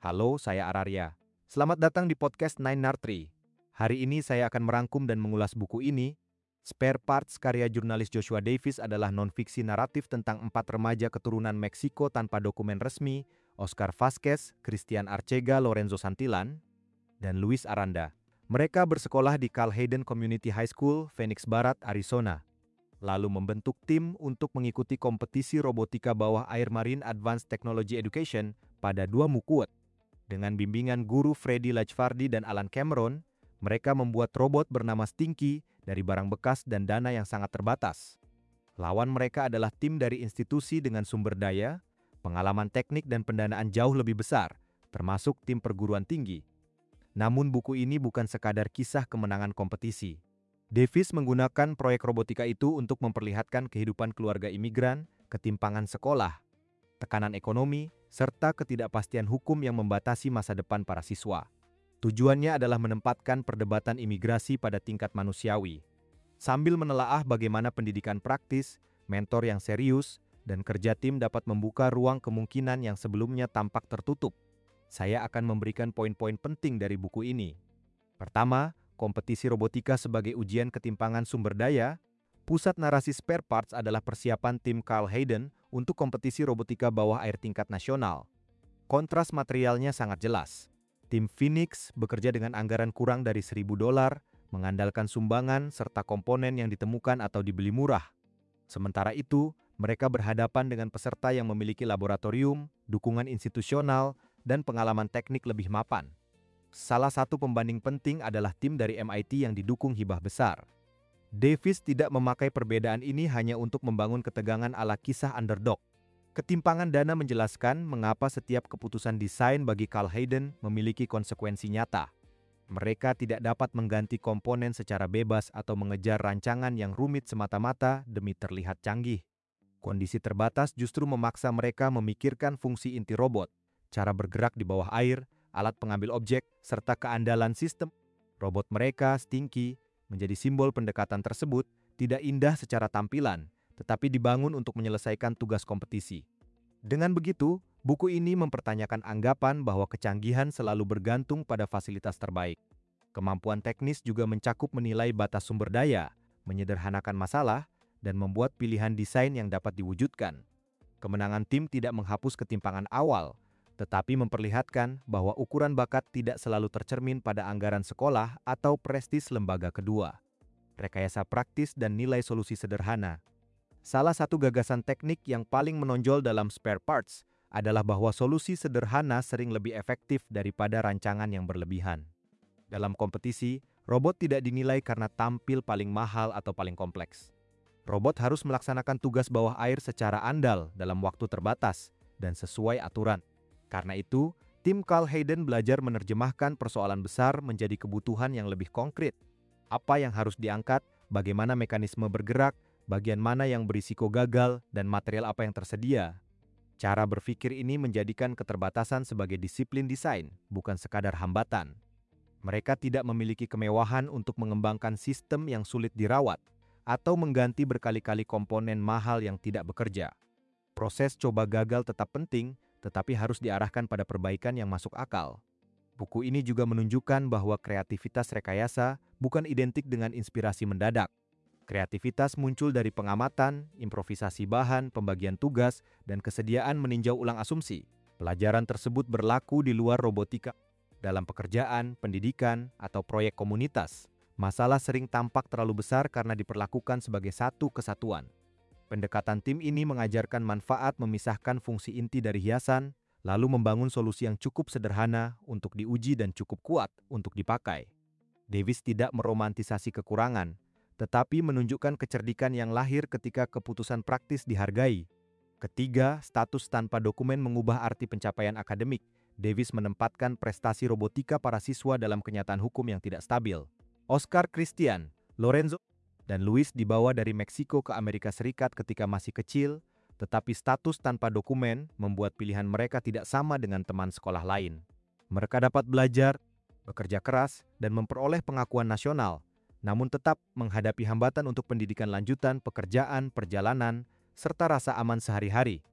Halo, saya Araria. Selamat datang di podcast Nine Nartri. Hari ini saya akan merangkum dan mengulas buku ini. Spare Parts karya jurnalis Joshua Davis adalah non-fiksi naratif tentang 4 remaja keturunan Meksiko tanpa dokumen resmi, Oscar Vazquez, Christian Arcega, Lorenzo Santillan, dan Luis Aranda. Mereka bersekolah di Carl Hayden Community High School, Phoenix Barat, Arizona. Lalu membentuk tim untuk mengikuti kompetisi robotika bawah air Marine Advanced Technology Education pada 2 Mukuet. Dengan bimbingan guru Freddy Lajfardi dan Alan Cameron, mereka membuat robot bernama Stinky dari barang bekas dan dana yang sangat terbatas. Lawan mereka adalah tim dari institusi dengan sumber daya, pengalaman teknik dan pendanaan jauh lebih besar, termasuk tim perguruan tinggi. Namun buku ini bukan sekadar kisah kemenangan kompetisi. Davis menggunakan proyek robotika itu untuk memperlihatkan kehidupan keluarga imigran, ketimpangan sekolah, tekanan ekonomi, serta ketidakpastian hukum yang membatasi masa depan para siswa. Tujuannya adalah menempatkan perdebatan imigrasi pada tingkat manusiawi, sambil menelaah bagaimana pendidikan praktis, mentor yang serius, dan kerja tim dapat membuka ruang kemungkinan yang sebelumnya tampak tertutup. Saya akan memberikan poin-poin penting dari buku ini. Pertama, kompetisi robotika sebagai ujian ketimpangan sumber daya. Pusat narasi Spare Parts adalah persiapan tim Carl Hayden untuk kompetisi robotika bawah air tingkat nasional. Kontras materialnya sangat jelas. Tim Phoenix bekerja dengan anggaran kurang dari $1.000, mengandalkan sumbangan serta komponen yang ditemukan atau dibeli murah. Sementara itu, mereka berhadapan dengan peserta yang memiliki laboratorium, dukungan institusional, dan pengalaman teknik lebih mapan. Salah satu pembanding penting adalah tim dari MIT yang didukung hibah besar. Davis tidak memakai perbedaan ini hanya untuk membangun ketegangan ala kisah underdog. Ketimpangan dana menjelaskan mengapa setiap keputusan desain bagi Carl Hayden memiliki konsekuensi nyata. Mereka tidak dapat mengganti komponen secara bebas atau mengejar rancangan yang rumit semata-mata demi terlihat canggih. Kondisi terbatas justru memaksa mereka memikirkan fungsi inti robot, cara bergerak di bawah air, alat pengambil objek, serta keandalan sistem. Robot mereka, Stinky, menjadi simbol pendekatan tersebut, tidak indah secara tampilan, tetapi dibangun untuk menyelesaikan tugas kompetisi. Dengan begitu, buku ini mempertanyakan anggapan bahwa kecanggihan selalu bergantung pada fasilitas terbaik. Kemampuan teknis juga mencakup menilai batas sumber daya, menyederhanakan masalah, dan membuat pilihan desain yang dapat diwujudkan. Kemenangan tim tidak menghapus ketimpangan awal, tetapi memperlihatkan bahwa ukuran bakat tidak selalu tercermin pada anggaran sekolah atau prestis lembaga kedua. Rekayasa praktis dan nilai solusi sederhana. Salah satu gagasan teknik yang paling menonjol dalam Spare Parts adalah bahwa solusi sederhana sering lebih efektif daripada rancangan yang berlebihan. Dalam kompetisi, robot tidak dinilai karena tampil paling mahal atau paling kompleks. Robot harus melaksanakan tugas bawah air secara andal dalam waktu terbatas dan sesuai aturan. Karena itu, tim Carl Hayden belajar menerjemahkan persoalan besar menjadi kebutuhan yang lebih konkret. Apa yang harus diangkat, bagaimana mekanisme bergerak, bagian mana yang berisiko gagal, dan material apa yang tersedia. Cara berpikir ini menjadikan keterbatasan sebagai disiplin desain, bukan sekadar hambatan. Mereka tidak memiliki kemewahan untuk mengembangkan sistem yang sulit dirawat, atau mengganti berkali-kali komponen mahal yang tidak bekerja. Proses coba gagal tetap penting, tetapi harus diarahkan pada perbaikan yang masuk akal. Buku ini juga menunjukkan bahwa kreativitas rekayasa bukan identik dengan inspirasi mendadak. Kreativitas muncul dari pengamatan, improvisasi bahan, pembagian tugas, dan kesediaan meninjau ulang asumsi. Pelajaran tersebut berlaku di luar robotika. Dalam pekerjaan, pendidikan, atau proyek komunitas, masalah sering tampak terlalu besar karena diperlakukan sebagai satu kesatuan. Pendekatan tim ini mengajarkan manfaat memisahkan fungsi inti dari hiasan, lalu membangun solusi yang cukup sederhana untuk diuji dan cukup kuat untuk dipakai. Davis tidak meromantisasi kekurangan, tetapi menunjukkan kecerdikan yang lahir ketika keputusan praktis dihargai. Ketiga, status tanpa dokumen mengubah arti pencapaian akademik. Davis menempatkan prestasi robotika para siswa dalam kenyataan hukum yang tidak stabil. Oscar, Christian, Lorenzo, dan Luis dibawa dari Meksiko ke Amerika Serikat ketika masih kecil, tetapi status tanpa dokumen membuat pilihan mereka tidak sama dengan teman sekolah lain. Mereka dapat belajar, bekerja keras, dan memperoleh pengakuan nasional, namun tetap menghadapi hambatan untuk pendidikan lanjutan, pekerjaan, perjalanan, serta rasa aman sehari-hari.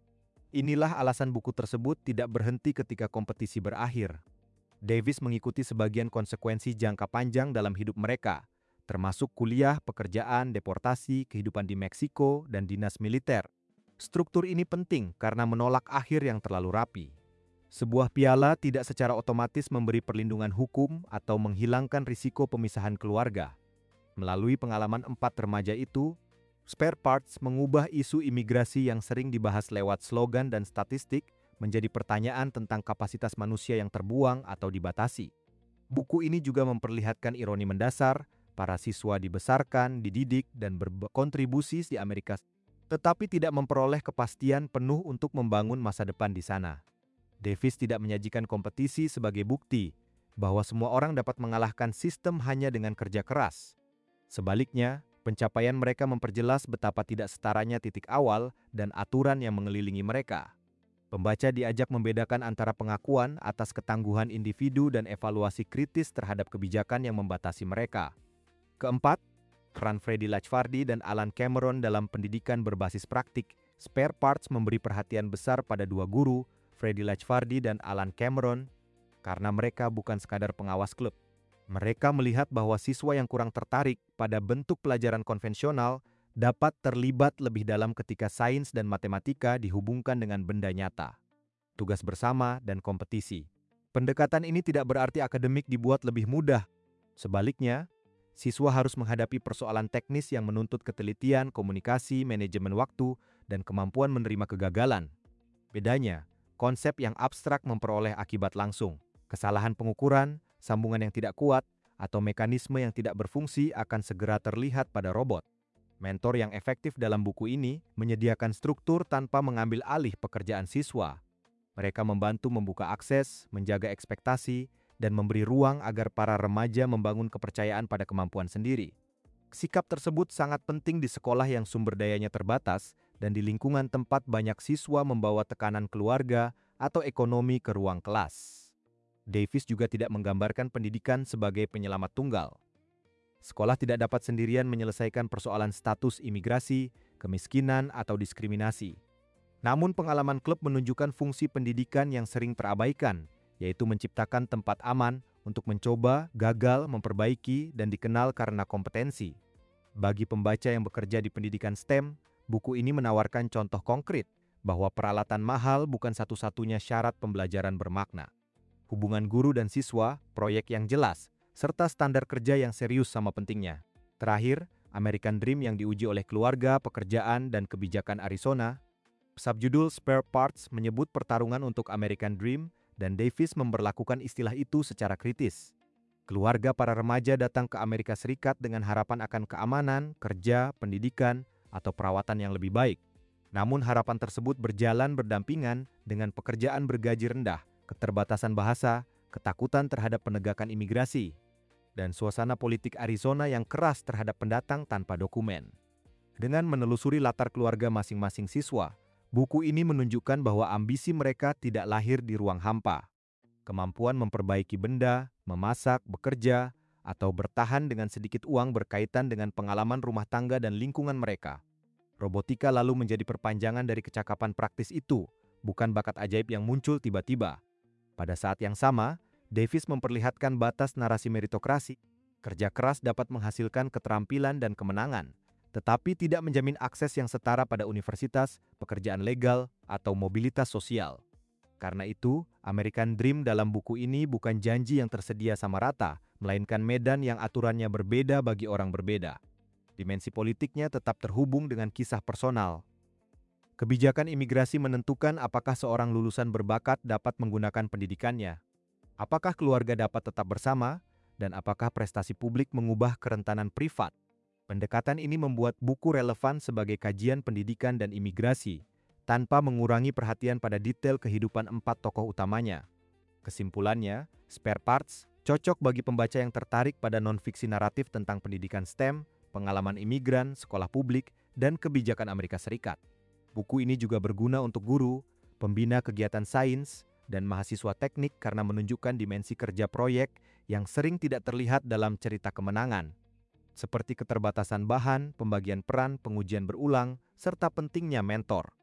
Inilah alasan buku tersebut tidak berhenti ketika kompetisi berakhir. Davis mengikuti sebagian konsekuensi jangka panjang dalam hidup mereka, termasuk kuliah, pekerjaan, deportasi, kehidupan di Meksiko, dan dinas militer. Struktur ini penting karena menolak akhir yang terlalu rapi. Sebuah piala tidak secara otomatis memberi perlindungan hukum atau menghilangkan risiko pemisahan keluarga. Melalui pengalaman 4 remaja itu, Spare Parts mengubah isu imigrasi yang sering dibahas lewat slogan dan statistik menjadi pertanyaan tentang kapasitas manusia yang terbuang atau dibatasi. Buku ini juga memperlihatkan ironi mendasar, para siswa dibesarkan, dididik, dan berkontribusi di Amerika, tetapi tidak memperoleh kepastian penuh untuk membangun masa depan di sana. Davis tidak menyajikan kompetisi sebagai bukti bahwa semua orang dapat mengalahkan sistem hanya dengan kerja keras. Sebaliknya, pencapaian mereka memperjelas betapa tidak setaranya titik awal dan aturan yang mengelilingi mereka. Pembaca diajak membedakan antara pengakuan atas ketangguhan individu dan evaluasi kritis terhadap kebijakan yang membatasi mereka. Keempat, peran Freddie Lachvardi dan Alan Cameron dalam pendidikan berbasis praktik. Spare Parts memberi perhatian besar pada dua guru, Freddie Lachvardi dan Alan Cameron, karena mereka bukan sekadar pengawas klub. Mereka melihat bahwa siswa yang kurang tertarik pada bentuk pelajaran konvensional dapat terlibat lebih dalam ketika sains dan matematika dihubungkan dengan benda nyata, tugas bersama, dan kompetisi. Pendekatan ini tidak berarti akademik dibuat lebih mudah. Sebaliknya, siswa harus menghadapi persoalan teknis yang menuntut ketelitian, komunikasi, manajemen waktu, dan kemampuan menerima kegagalan. Bedanya, konsep yang abstrak memperoleh akibat langsung. Kesalahan pengukuran, sambungan yang tidak kuat, atau mekanisme yang tidak berfungsi akan segera terlihat pada robot. Mentor yang efektif dalam buku ini menyediakan struktur tanpa mengambil alih pekerjaan siswa. Mereka membantu membuka akses, menjaga ekspektasi, dan memberi ruang agar para remaja membangun kepercayaan pada kemampuan sendiri. Sikap tersebut sangat penting di sekolah yang sumber dayanya terbatas dan di lingkungan tempat banyak siswa membawa tekanan keluarga atau ekonomi ke ruang kelas. Davis juga tidak menggambarkan pendidikan sebagai penyelamat tunggal. Sekolah tidak dapat sendirian menyelesaikan persoalan status imigrasi, kemiskinan, atau diskriminasi. Namun pengalaman klub menunjukkan fungsi pendidikan yang sering terabaikan, yaitu menciptakan tempat aman untuk mencoba, gagal, memperbaiki, dan dikenal karena kompetensi. Bagi pembaca yang bekerja di pendidikan STEM, buku ini menawarkan contoh konkret bahwa peralatan mahal bukan satu-satunya syarat pembelajaran bermakna. Hubungan guru dan siswa, proyek yang jelas, serta standar kerja yang serius sama pentingnya. Terakhir, American Dream yang diuji oleh keluarga, pekerjaan, dan kebijakan Arizona. Subjudul Spare Parts menyebut pertarungan untuk American Dream, dan Davis memberlakukan istilah itu secara kritis. Keluarga para remaja datang ke Amerika Serikat dengan harapan akan keamanan, kerja, pendidikan, atau perawatan yang lebih baik. Namun harapan tersebut berjalan berdampingan dengan pekerjaan bergaji rendah, keterbatasan bahasa, ketakutan terhadap penegakan imigrasi, dan suasana politik Arizona yang keras terhadap pendatang tanpa dokumen. Dengan menelusuri latar keluarga masing-masing siswa, buku ini menunjukkan bahwa ambisi mereka tidak lahir di ruang hampa. Kemampuan memperbaiki benda, memasak, bekerja, atau bertahan dengan sedikit uang berkaitan dengan pengalaman rumah tangga dan lingkungan mereka. Robotika lalu menjadi perpanjangan dari kecakapan praktis itu, bukan bakat ajaib yang muncul tiba-tiba. Pada saat yang sama, Davis memperlihatkan batas narasi meritokrasi. Kerja keras dapat menghasilkan keterampilan dan kemenangan, tetapi tidak menjamin akses yang setara pada universitas, pekerjaan legal, atau mobilitas sosial. Karena itu, American Dream dalam buku ini bukan janji yang tersedia sama rata, melainkan medan yang aturannya berbeda bagi orang berbeda. Dimensi politiknya tetap terhubung dengan kisah personal. Kebijakan imigrasi menentukan apakah seorang lulusan berbakat dapat menggunakan pendidikannya, apakah keluarga dapat tetap bersama, dan apakah prestasi publik mengubah kerentanan privat. Pendekatan ini membuat buku relevan sebagai kajian pendidikan dan imigrasi, tanpa mengurangi perhatian pada detail kehidupan 4 tokoh utamanya. Kesimpulannya, Spare Parts cocok bagi pembaca yang tertarik pada non-fiksi naratif tentang pendidikan STEM, pengalaman imigran, sekolah publik, dan kebijakan Amerika Serikat. Buku ini juga berguna untuk guru, pembina kegiatan sains, dan mahasiswa teknik karena menunjukkan dimensi kerja proyek yang sering tidak terlihat dalam cerita kemenangan, seperti keterbatasan bahan, pembagian peran, pengujian berulang, serta pentingnya mentor.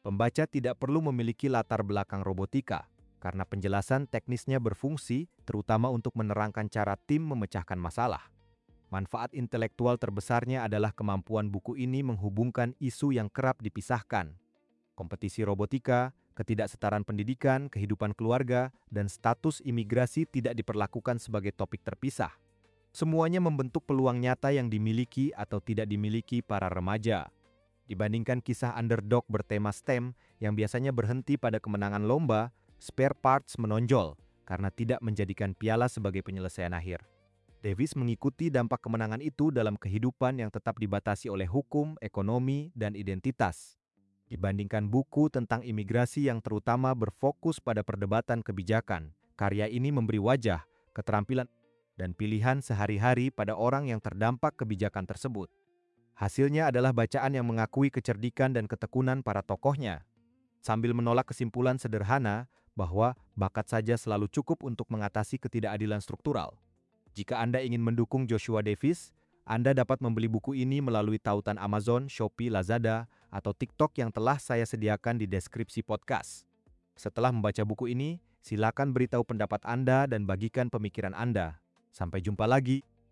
Pembaca tidak perlu memiliki latar belakang robotika, karena penjelasan teknisnya berfungsi terutama untuk menerangkan cara tim memecahkan masalah. Manfaat intelektual terbesarnya adalah kemampuan buku ini menghubungkan isu yang kerap dipisahkan. Kompetisi robotika, ketidaksetaraan pendidikan, kehidupan keluarga, dan status imigrasi tidak diperlakukan sebagai topik terpisah. Semuanya membentuk peluang nyata yang dimiliki atau tidak dimiliki para remaja. Dibandingkan kisah underdog bertema STEM yang biasanya berhenti pada kemenangan lomba, Spare Parts menonjol karena tidak menjadikan piala sebagai penyelesaian akhir. Davis mengikuti dampak kemenangan itu dalam kehidupan yang tetap dibatasi oleh hukum, ekonomi, dan identitas. Dibandingkan buku tentang imigrasi yang terutama berfokus pada perdebatan kebijakan, karya ini memberi wajah, keterampilan, dan pilihan sehari-hari pada orang yang terdampak kebijakan tersebut. Hasilnya adalah bacaan yang mengakui kecerdikan dan ketekunan para tokohnya, sambil menolak kesimpulan sederhana bahwa bakat saja selalu cukup untuk mengatasi ketidakadilan struktural. Jika Anda ingin mendukung Joshua Davis, Anda dapat membeli buku ini melalui tautan Amazon, Shopee, Lazada, atau TikTok yang telah saya sediakan di deskripsi podcast. Setelah membaca buku ini, silakan beritahu pendapat Anda dan bagikan pemikiran Anda. Sampai jumpa lagi.